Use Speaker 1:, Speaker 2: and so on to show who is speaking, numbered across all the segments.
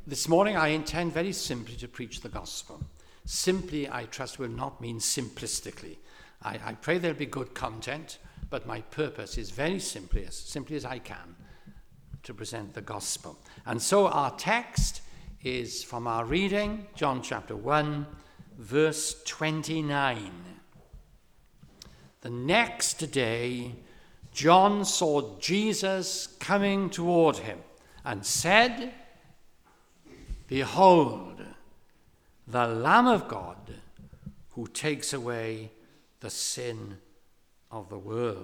Speaker 1: This morning I intend very simply to preach the gospel. Simply, I trust, will not mean simplistically. I pray there'll be good content, but my purpose is very simply as I can, to present the gospel. And so our text is from our reading, John chapter 1, verse 29. The next day, John saw Jesus coming toward him and said, "Behold, the Lamb of God who takes away the sin of the world."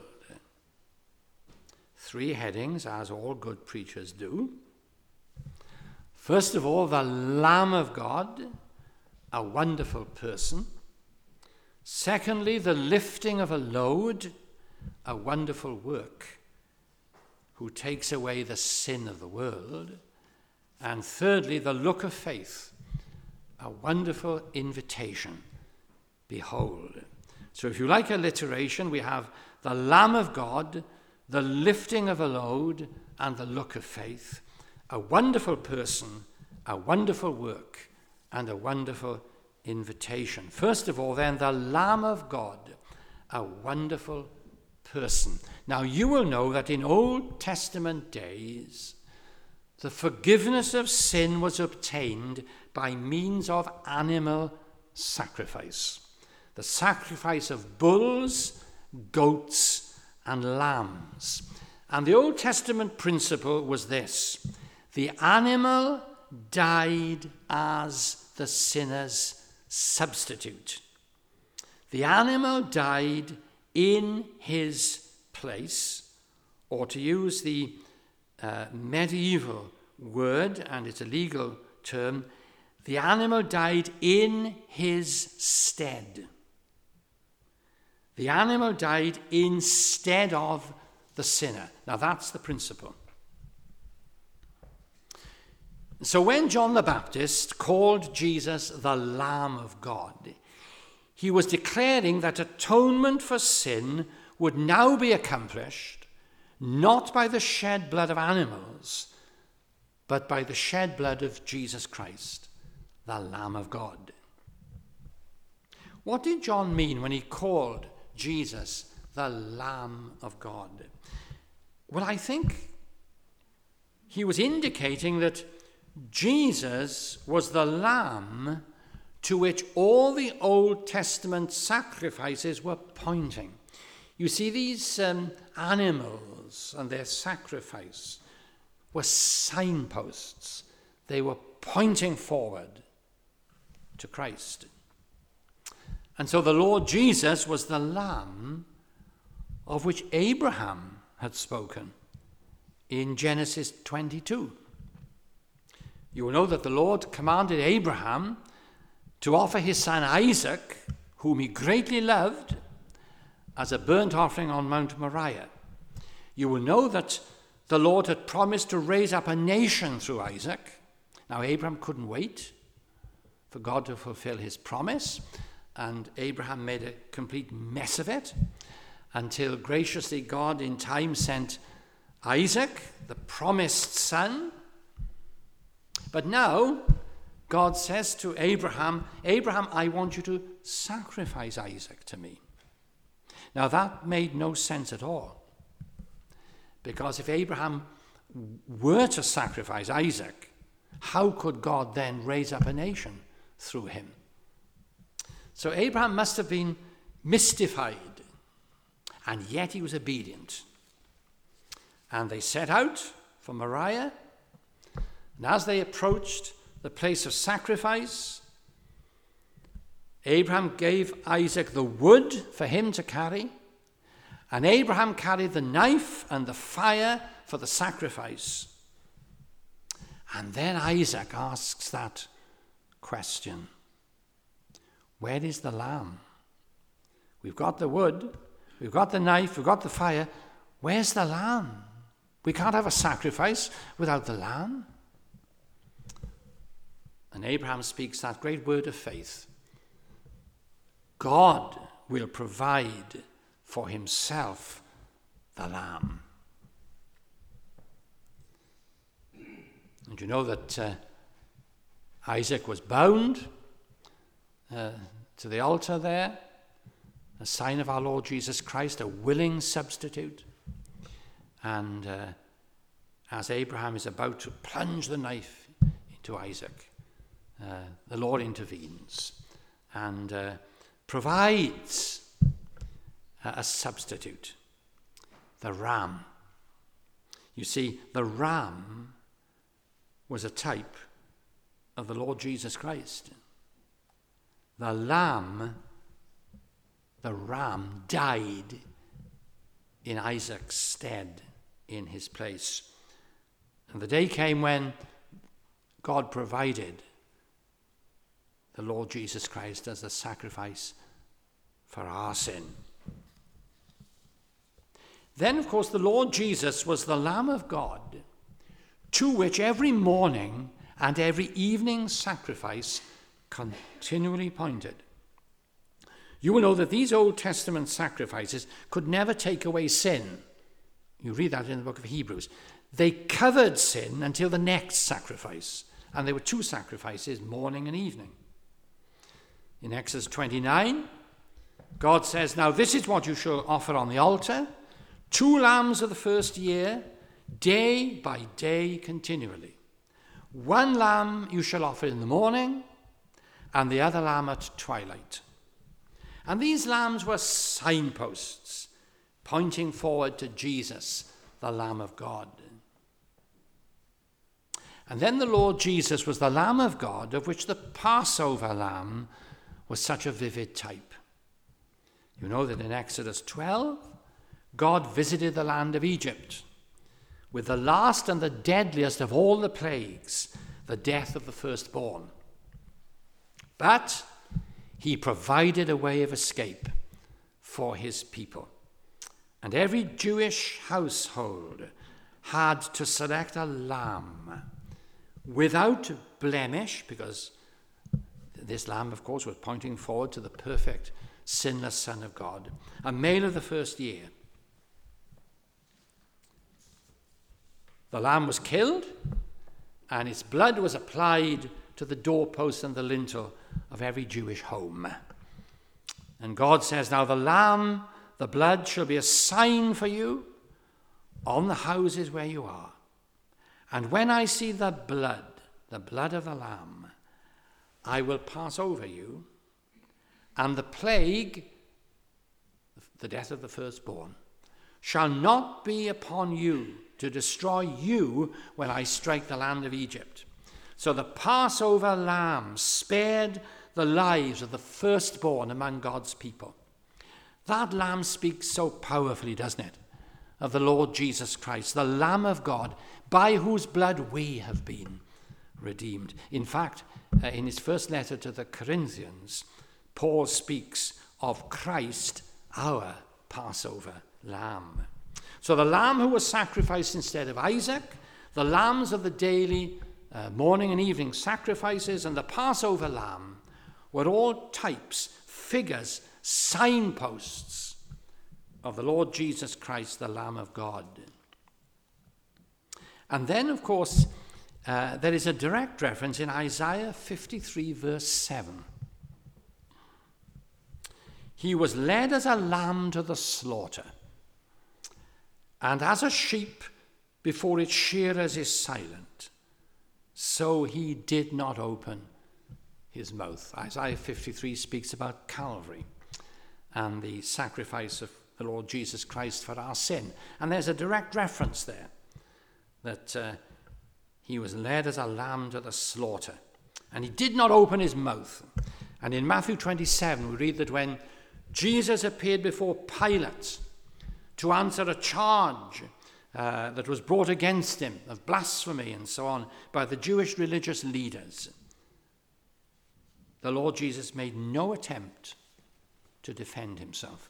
Speaker 1: 3 headings, as all good preachers do. First of all, the Lamb of God, a wonderful person. Secondly, the lifting of a load, a wonderful work, who takes away the sin of the world. And thirdly, the look of faith, a wonderful invitation. Behold. So if you like alliteration, we have the Lamb of God, the lifting of a load, and the look of faith. A wonderful person, a wonderful work, and a wonderful invitation. First of all, then, the Lamb of God, a wonderful person. Now, you will know that in Old Testament days, the forgiveness of sin was obtained by means of animal sacrifice. The sacrifice of bulls, goats, and lambs. And the Old Testament principle was this: the animal died as the sinner's substitute. The animal died in his place, or to use the medieval word, and it's a legal term, the animal died in his stead. The animal died instead of the sinner. Now that's the principle. So when John the Baptist called Jesus the Lamb of God, he was declaring that atonement for sin would now be accomplished not by the shed blood of animals, but by the shed blood of Jesus Christ, the Lamb of God. What did John mean when he called Jesus the Lamb of God? Well, I think he was indicating that Jesus was the lamb to which all the Old Testament sacrifices were pointing. You see, these animals and their sacrifice were signposts. They were pointing forward to Christ. And so the Lord Jesus was the lamb of which Abraham had spoken in Genesis 22. You will know that the Lord commanded Abraham to offer his son Isaac, whom he greatly loved, as a burnt offering on Mount Moriah. You will know that the Lord had promised to raise up a nation through Isaac. Now, Abraham couldn't wait for God to fulfill his promise, and Abraham made a complete mess of it until graciously God in time sent Isaac, the promised son. But now God says to Abraham, "Abraham, I want you to sacrifice Isaac to me." Now that made no sense at all, because if Abraham were to sacrifice Isaac, how could God then raise up a nation through him? So Abraham must have been mystified, and yet he was obedient. And they set out for Moriah, and as they approached the place of sacrifice, Abraham gave Isaac the wood for him to carry, and Abraham carried the knife and the fire for the sacrifice. And then Isaac asks that question: where is the lamb? We've got the wood, we've got the knife, we've got the fire. Where's the lamb? We can't have a sacrifice without the lamb. And Abraham speaks that great word of faith: God will provide for himself the lamb. And you know that Isaac was bound to the altar there, a sign of our Lord Jesus Christ, a willing substitute. And as Abraham is about to plunge the knife into Isaac, the Lord intervenes and provides a substitute, the ram. You see, the ram was a type of the Lord Jesus Christ. The ram died in Isaac's stead, in his place. And the day came when God provided the Lord Jesus Christ as a sacrifice for our sin. Then, of course, the Lord Jesus was the Lamb of God, to which every morning and every evening sacrifice continually pointed. You will know that these Old Testament sacrifices could never take away sin. You read that in the book of Hebrews. They covered sin until the next sacrifice. And there were two sacrifices, morning and evening. In Exodus 29, God says, "Now this is what you shall offer on the altar, 2 lambs of the first year, day by day continually. 1 lamb you shall offer in the morning, and the other lamb at twilight." And these lambs were signposts, pointing forward to Jesus, the Lamb of God. And then the Lord Jesus was the Lamb of God, of which the Passover lamb was such a vivid type. You know that in Exodus 12, God visited the land of Egypt with the last and the deadliest of all the plagues, the death of the firstborn. But he provided a way of escape for his people. And every Jewish household had to select a lamb without blemish, because this lamb, of course, was pointing forward to the perfect, sinless Son of God, a male of the first year. The lamb was killed, and its blood was applied to the doorpost and the lintel of every Jewish home. And God says, "Now the lamb, the blood, shall be a sign for you on the houses where you are. And when I see the blood of the lamb, I will pass over you, and the plague, the death of the firstborn, shall not be upon you to destroy you when I strike the land of Egypt." So the Passover lamb spared the lives of the firstborn among God's people. That lamb speaks so powerfully, doesn't it, of the Lord Jesus Christ, the Lamb of God, by whose blood we have been redeemed. In fact, in his first letter to the Corinthians, Paul speaks of Christ, our Passover lamb. So the lamb who was sacrificed instead of Isaac, the lambs of the daily morning and evening sacrifices, and the Passover lamb were all types, figures, signposts of the Lord Jesus Christ, the Lamb of God. And then, of course, there is a direct reference in Isaiah 53, verse 7. "He was led as a lamb to the slaughter, and as a sheep before its shearers is silent, so he did not open his mouth." Isaiah 53 speaks about Calvary and the sacrifice of the Lord Jesus Christ for our sin. And there's a direct reference there that he was led as a lamb to the slaughter, and he did not open his mouth. And in Matthew 27, we read that when Jesus appeared before Pilate to answer a charge that was brought against him of blasphemy and so on by the Jewish religious leaders, the Lord Jesus made no attempt to defend himself.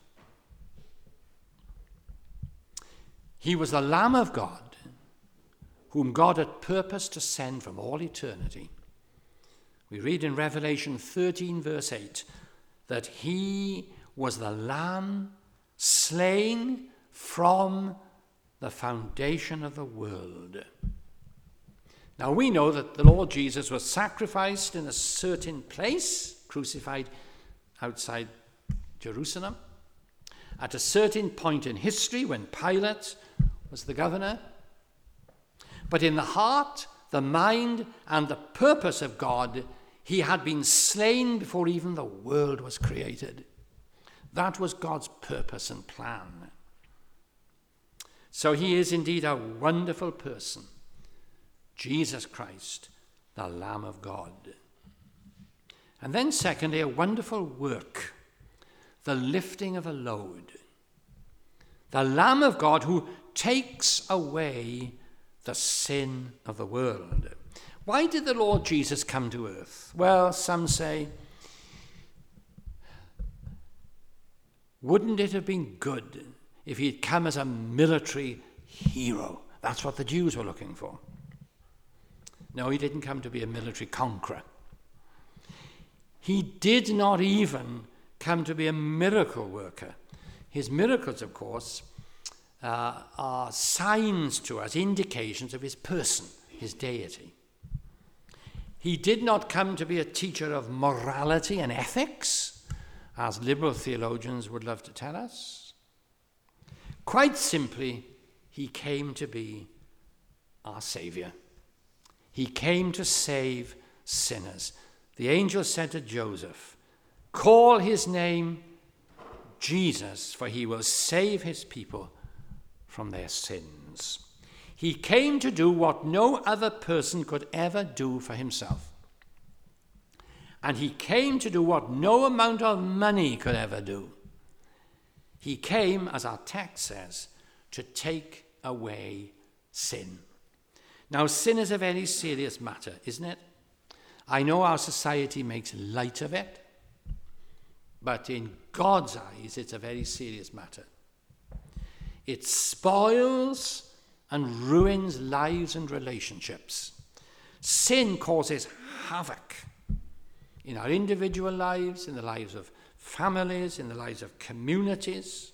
Speaker 1: He was the Lamb of God, whom God had purposed to send from all eternity. We read in Revelation 13, verse 8, that he was the Lamb slain from the foundation of the world. Now we know that the Lord Jesus was sacrificed in a certain place, crucified outside Jerusalem, at a certain point in history when Pilate was the governor. But in the heart, the mind, and the purpose of God, he had been slain before even the world was created. That was God's purpose and plan. So he is indeed a wonderful person, Jesus Christ, the Lamb of God. And then secondly, a wonderful work, the lifting of a load. The Lamb of God who takes away the sin of the world. Why did the Lord Jesus come to earth? Well, some say, wouldn't it have been good if he'd come as a military hero? That's what the Jews were looking for. No, he didn't come to be a military conqueror. He did not even come to be a miracle worker. His miracles, of course, are signs to us, indications of his person, his deity. He did not come to be a teacher of morality and ethics, as liberal theologians would love to tell us. Quite simply, he came to be our Saviour. He came to save sinners. The angel said to Joseph, "Call his name Jesus, for he will save his people from their sins." He came to do what no other person could ever do for himself. And he came to do what no amount of money could ever do. He came, as our text says, to take away sin. Now, sin is a very serious matter, isn't it? I know our society makes light of it, but in God's eyes, it's a very serious matter. It spoils and ruins lives and relationships. Sin causes havoc in our individual lives, in the lives of families, in the lives of communities.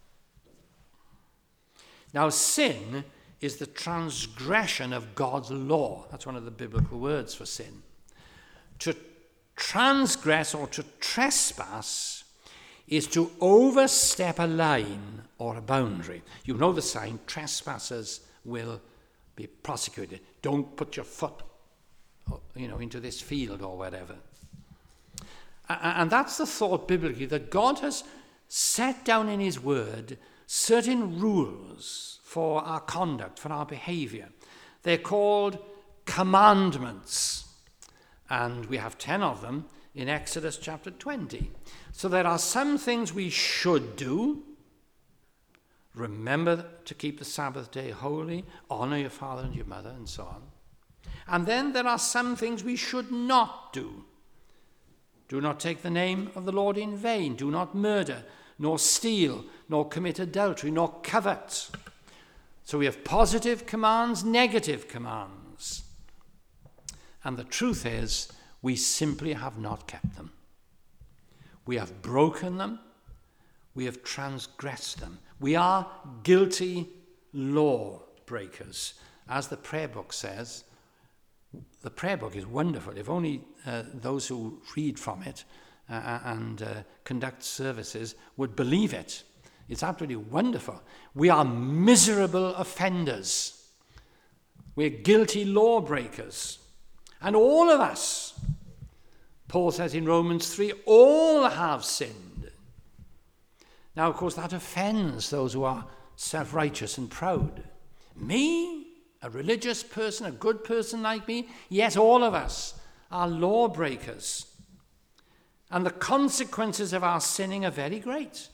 Speaker 1: Now, sin is the transgression of God's law. That's one of the biblical words for sin. To transgress or to trespass is to overstep a line or a boundary. You know the sign, trespassers will be prosecuted. Don't put your foot, into this field or whatever. And that's the thought biblically, that God has set down in his word certain rules for our conduct, for our behavior. They're called commandments. And we have 10 of them in Exodus chapter 20. So there are some things we should do. Remember to keep the Sabbath day holy, honor your father and your mother, and so on. And then there are some things we should not do. Do not take the name of the Lord in vain. Do not murder, nor steal, nor commit adultery, nor covet. So we have positive commands, negative commands. And the truth is, we simply have not kept them. We have broken them. We have transgressed them. We are guilty law breakers. As the prayer book says, the prayer book is wonderful. If only those who read from it and conduct services would believe it. It's absolutely wonderful. We are miserable offenders. We're guilty lawbreakers. And all of us, Paul says in Romans 3, all have sinned. Now, of course, that offends those who are self-righteous and proud. Me, a religious person, a good person like me, yes, all of us are lawbreakers. And the consequences of our sinning are very great.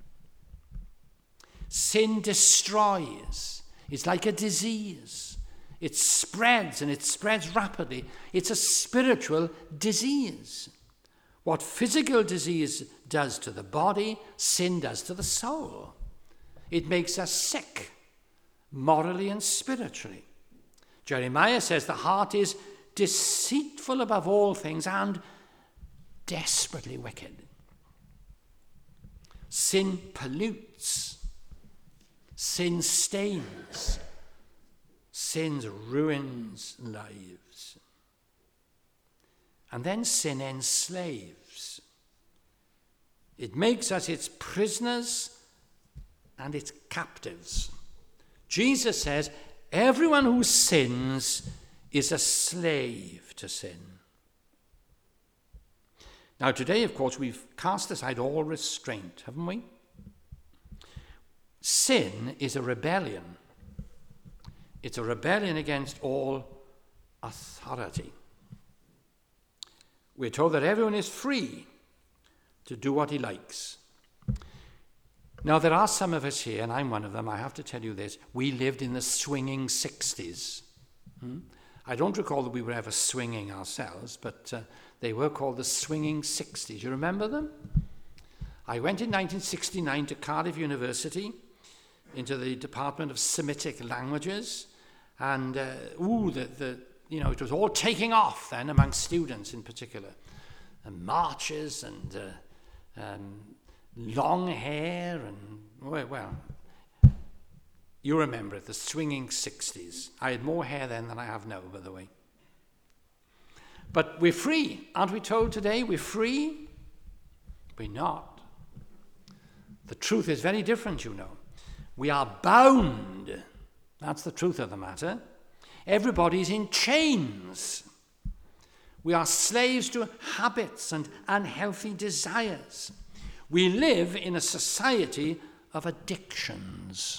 Speaker 1: Sin destroys. It's like a disease. It spreads, and it spreads rapidly. It's a spiritual disease. What physical disease does to the body, sin does to the soul. It makes us sick, morally and spiritually. Jeremiah says the heart is deceitful above all things and desperately wicked. Sin pollutes. Sin stains. Sin ruins lives. And then sin enslaves. It makes us its prisoners and its captives. Jesus says, everyone who sins is a slave to sin. Now today, of course, we've cast aside all restraint, haven't we? Sin is a rebellion. It's a rebellion against all authority. We're told that everyone is free to do what he likes. Now, there are some of us here, and I'm one of them, I have to tell you this, we lived in the swinging 60s. I don't recall that we were ever swinging ourselves, but they were called the swinging 60s. You remember them? I went in 1969 to Cardiff University, into the Department of Semitic Languages, and it was all taking off then among students in particular. And marches and long hair and, well, you remember it, the swinging 60s. I had more hair then than I have now, by the way. But we're free. Aren't we told today we're free? We're not. The truth is very different, you know. We are bound. That's the truth of the matter. Everybody's in chains. We are slaves to habits and unhealthy desires. We live in a society of addictions.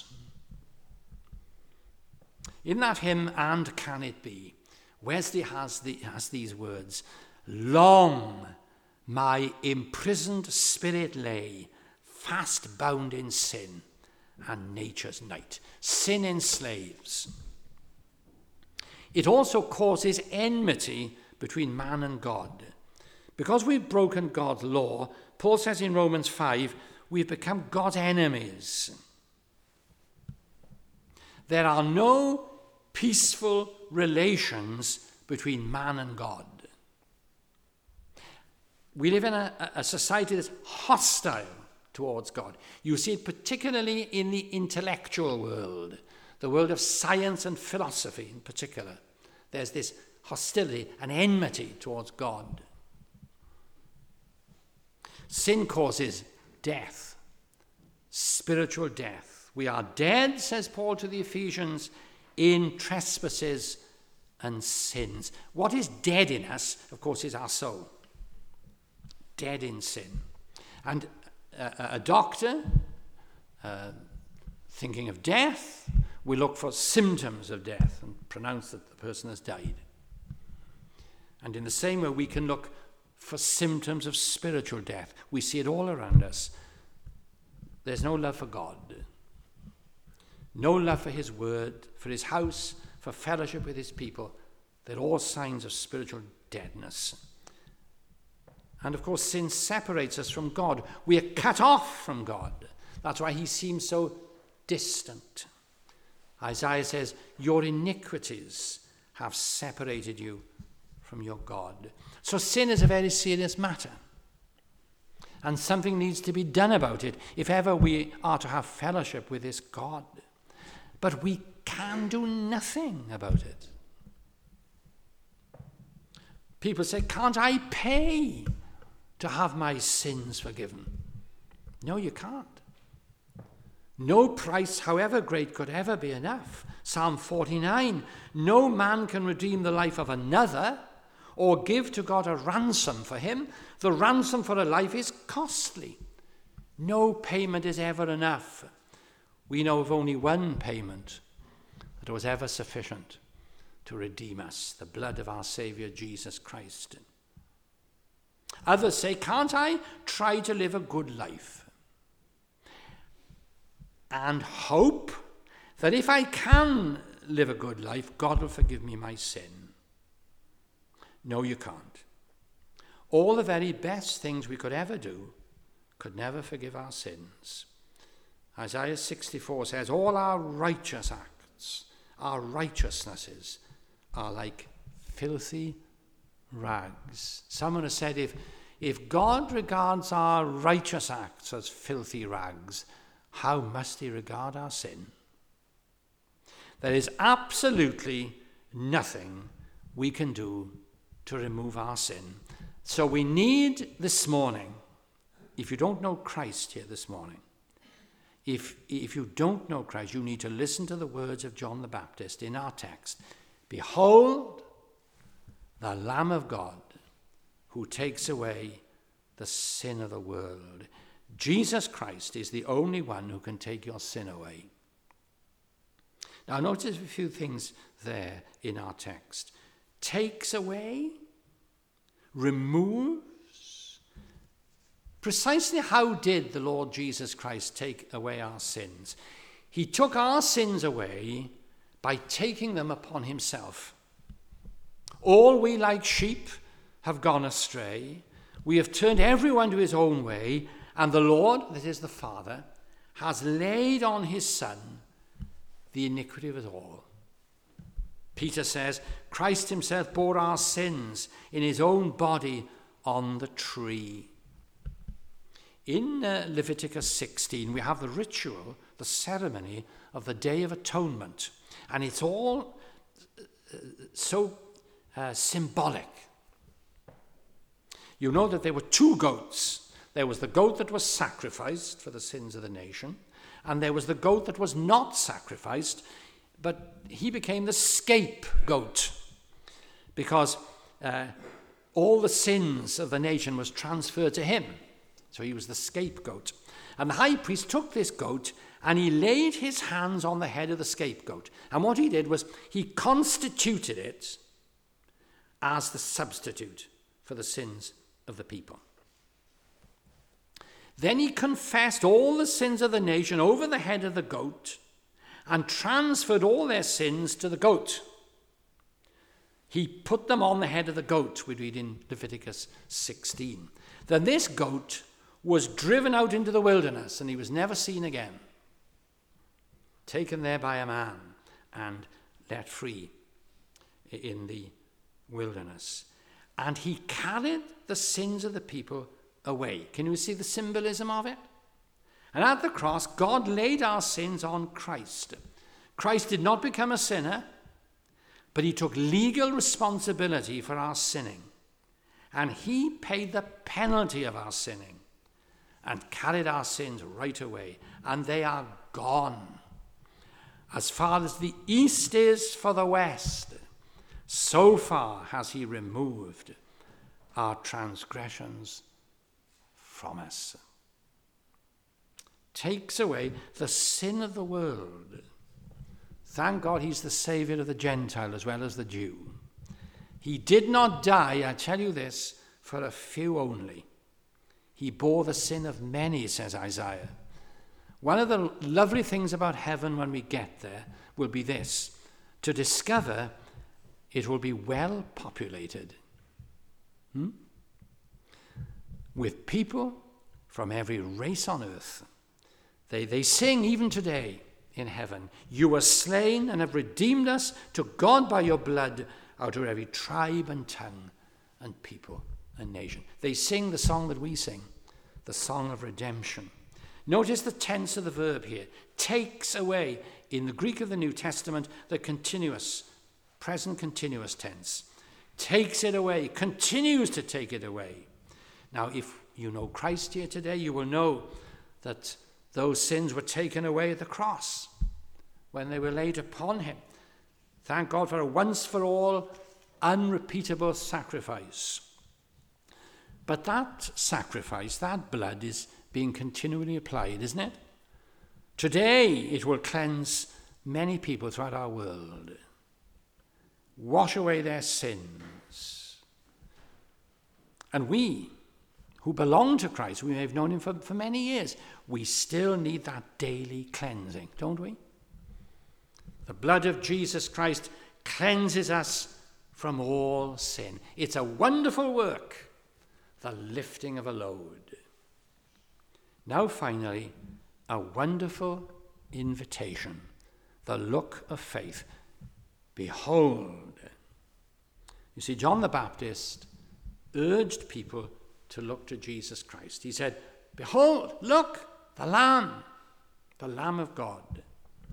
Speaker 1: In that hymn, And Can It Be, Wesley has these words, long my imprisoned spirit lay, fast bound in sin and nature's night. Sin enslaves. It also causes enmity between man and God. Because we've broken God's law, Paul says in Romans 5, we've become God's enemies. There are no peaceful relations between man and God. We live in a society that's hostile towards God. You see it particularly in the intellectual world, the world of science and philosophy in particular. There's this hostility and enmity towards God. Sin causes death, spiritual death. We are dead, says Paul to the Ephesians, in trespasses and sins. What is dead in us, of course, is our soul. Dead in sin. And a doctor, thinking of death, will look for symptoms of death and pronounce that the person has died. And in the same way, we can look for symptoms of spiritual death. We see it all around us. There's no love for God. No love for his word, for his house, for fellowship with his people. They're all signs of spiritual deadness. And of course, sin separates us from God. We are cut off from God. That's why he seems so distant. Isaiah says, your iniquities have separated you from your God. So sin is a very serious matter. And something needs to be done about it if ever we are to have fellowship with this God. But we can do nothing about it. People say, can't I pay to have my sins forgiven? No, you can't. No price, however great, could ever be enough. Psalm 49, no man can redeem the life of another or give to God a ransom for him. The ransom for a life is costly. No payment is ever enough. We know of only one payment that was ever sufficient to redeem us, the blood of our Saviour Jesus Christ. Others say, can't I try to live a good life and hope that if I can live a good life, God will forgive me my sin? No, you can't. All the very best things we could ever do could never forgive our sins. Isaiah 64 says, all our righteous acts, our righteousnesses, are like filthy rags. Someone has said, if God regards our righteous acts as filthy rags, how must he regard our sin? There is absolutely nothing we can do to remove our sin. So we need this morning, if you don't know Christ here this morning, if you don't know Christ, you need to listen to the words of John the Baptist in our text. Behold, the Lamb of God who takes away the sin of the world. Jesus Christ is the only one who can take your sin away. Now notice a few things there in our text. Takes away, removes. Precisely how did the Lord Jesus Christ take away our sins? He took our sins away by taking them upon himself. All we like sheep have gone astray. We have turned everyone to his own way, and the Lord, that is the Father, has laid on his Son the iniquity of us all. Peter says, Christ himself bore our sins in his own body on the tree. In Leviticus 16, we have the ritual, the ceremony of the Day of Atonement. And it's all so symbolic. You know that there were two goats. There was the goat that was sacrificed for the sins of the nation, and there was the goat that was not sacrificed, but he became the scapegoat because all the sins of the nation was transferred to him. So he was the scapegoat. And the high priest took this goat and he laid his hands on the head of the scapegoat. And what he did was he constituted it as the substitute for the sins of the people. Then he confessed all the sins of the nation over the head of the goat and transferred all their sins to the goat. He put them on the head of the goat, we read in Leviticus 16. Then this goat was driven out into the wilderness, and he was never seen again. Taken there by a man and let free in the wilderness. And he carried the sins of the people away. Can you see the symbolism of it? And at the cross, God laid our sins on Christ. Christ did not become a sinner, but he took legal responsibility for our sinning. And he paid the penalty of our sinning and carried our sins right away. And they are gone. As far as the east is for the west, so far has he removed our transgressions from us. Takes away the sin of the world. Thank God he's the Saviour of the Gentile as well as the Jew. He did not die, I tell you this, for a few only. He bore the sin of many, says Isaiah. One of the lovely things about heaven when we get there will be this, to discover it will be well populated with people from every race on earth. They sing even today in heaven, you were slain and have redeemed us to God by your blood out of every tribe and tongue and people and nation. They sing the song that we sing, the song of redemption. Notice the tense of the verb here. Takes away. In the Greek of the New Testament, the continuous, present continuous tense. Takes it away, continues to take it away. Now, if you know Christ here today, you will know that those sins were taken away at the cross when they were laid upon him. Thank God for a once-for-all, unrepeatable sacrifice. But that sacrifice, that blood, is being continually applied, isn't it? Today, it will cleanse many people throughout our world. Wash away their sins. And we, who belong to Christ, we may have known him for many years, we still need that daily cleansing, don't we? The blood of Jesus Christ cleanses us from all sin. It's a wonderful work, the lifting of a load. Now finally, a wonderful invitation, the look of faith. Behold. You see, John the Baptist urged people to look to Jesus Christ. He said, behold, look, the Lamb of God.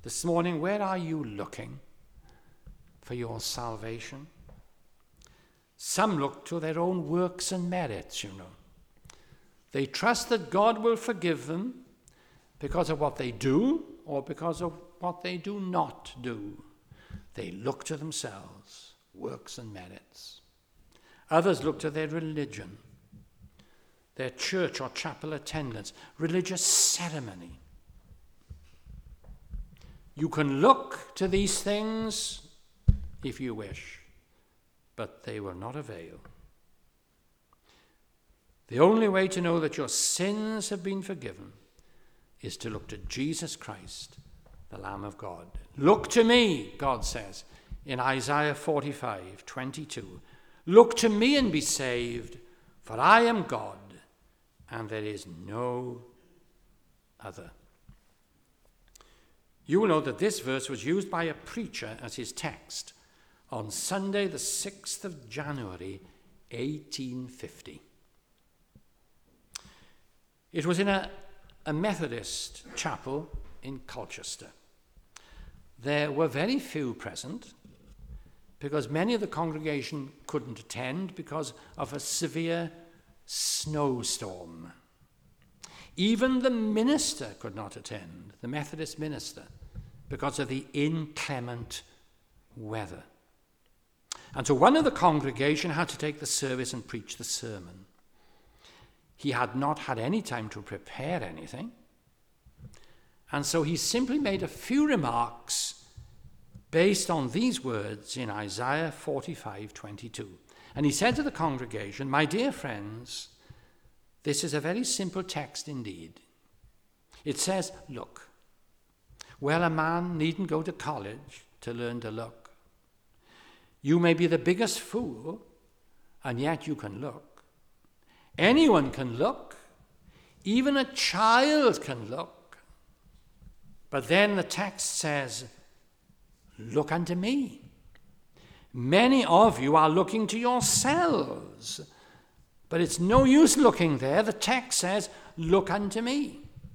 Speaker 1: This morning, where are you looking for your salvation? Some look to their own works and merits, you know. They trust that God will forgive them because of what they do or because of what they do not do. They look to themselves, works and merits. Others look to their religion, their church or chapel attendance, religious ceremony. You can look to these things if you wish, but they will not avail. The only way to know that your sins have been forgiven is to look to Jesus Christ, the Lamb of God. Look to me, God says in Isaiah 45:22. Look to me and be saved, for I am God, and there is no other. You will know that this verse was used by a preacher as his text on Sunday, the 6th of January, 1850. It was in a Methodist chapel in Colchester. There were very few present because many of the congregation couldn't attend because of a severe snowstorm. Even the minister could not attend, the Methodist minister, because of the inclement weather. And so one of the congregation had to take the service and preach the sermon. He had not had any time to prepare anything, and so he simply made a few remarks based on these words in Isaiah 45:22. And he said to the congregation, "My dear friends, this is a very simple text indeed. It says, look. Well, a man needn't go to college to learn to look. You may be the biggest fool, and yet you can look. Anyone can look. Even a child can look. But then the text says, look unto me. Many of you are looking to yourselves, but it's no use looking there. The text says, look unto me."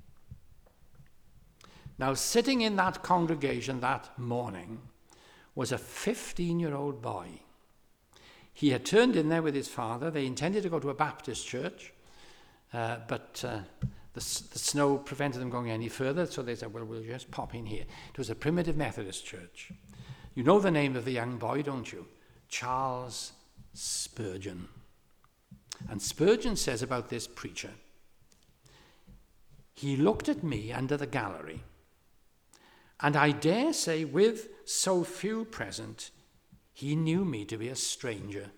Speaker 1: Now, sitting in that congregation that morning was a 15-year-old boy. He had turned in there with his father. They intended to go to a Baptist church, but the snow prevented them going any further, so they said, well, we'll just pop in here. It was a primitive Methodist church. You know the name of the young boy, don't you? Charles Spurgeon. And Spurgeon says about this preacher, "He looked at me under the gallery, and I dare say with so few present, he knew me to be a stranger.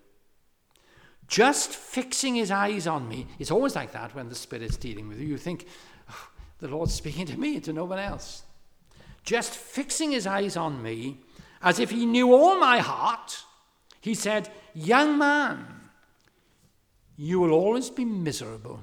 Speaker 1: Just fixing his eyes on me," it's always like that when the Spirit's dealing with you. You think, oh, the Lord's speaking to me, to no one else. Just fixing his eyes on me, as if he knew all my heart, he said, "Young man, you will always be miserable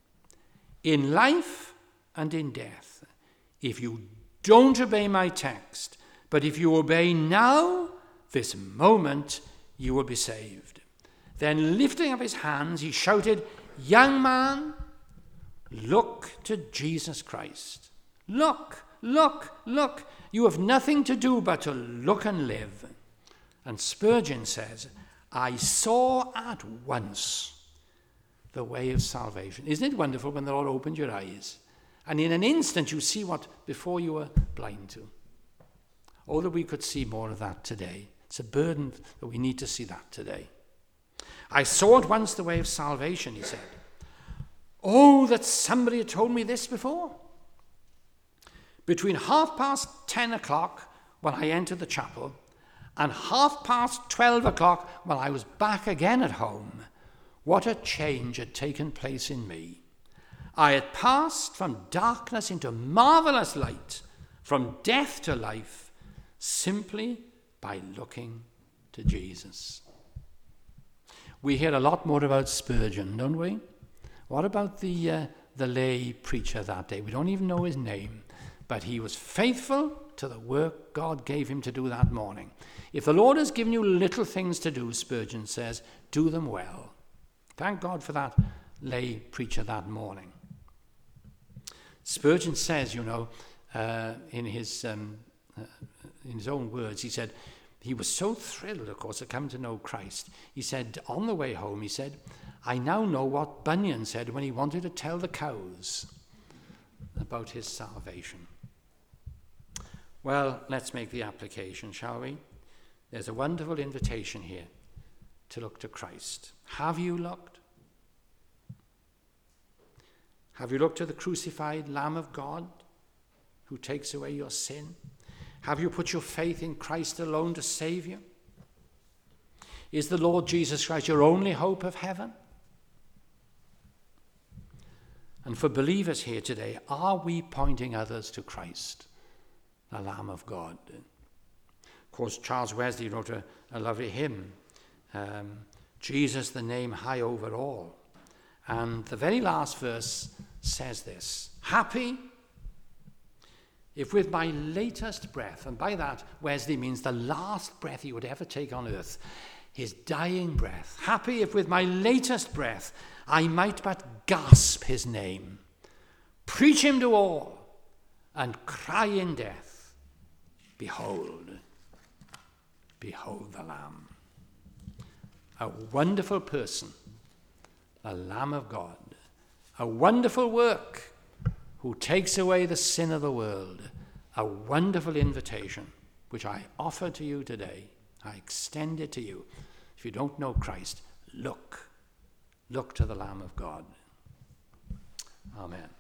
Speaker 1: in life and in death if you don't obey my text. But if you obey now, this moment, you will be saved." Then lifting up his hands, he shouted, "Young man, look to Jesus Christ. Look, look, look. You have nothing to do but to look and live." And Spurgeon says, "I saw at once the way of salvation." Isn't it wonderful when the Lord opened your eyes? And in an instant you see what before you were blind to. Oh, that we could see more of that today. It's a burden that we need to see that today. "I saw at once the way of salvation," he said. Oh, that somebody had told me this before. Between 10:30 when I entered the chapel and 12:30 when I was back again at home, what a change had taken place in me. I had passed from darkness into marvelous light, from death to life, simply by looking to Jesus. We hear a lot more about Spurgeon, don't we? What about the lay preacher that day? We don't even know his name, but he was faithful to the work God gave him to do that morning. If the Lord has given you little things to do, Spurgeon says, do them well. Thank God for that lay preacher that morning. Spurgeon says, in his in his own words, he said, he was so thrilled, of course, to come to know Christ. He said, on the way home, he said, I now know what Bunyan said when he wanted to tell the cows about his salvation. Well, let's make the application, shall we? There's a wonderful invitation here to look to Christ. Have you looked? Have you looked to the crucified Lamb of God who takes away your sin? Have you put your faith in Christ alone to save you? Is the Lord Jesus Christ your only hope of heaven? And for believers here today, are we pointing others to Christ, the Lamb of God? Of course, Charles Wesley wrote a lovely hymn, Jesus the name high over all. And the very last verse says this, happy if with my latest breath, and by that Wesley means the last breath he would ever take on earth, his dying breath, happy if with my latest breath I might but gasp his name, preach him to all, and cry in death, behold, behold the Lamb. A wonderful person, the Lamb of God, a wonderful work, who takes away the sin of the world, a wonderful invitation, which I offer to you today. I extend it to you. If you don't know Christ, look to the Lamb of God. Amen.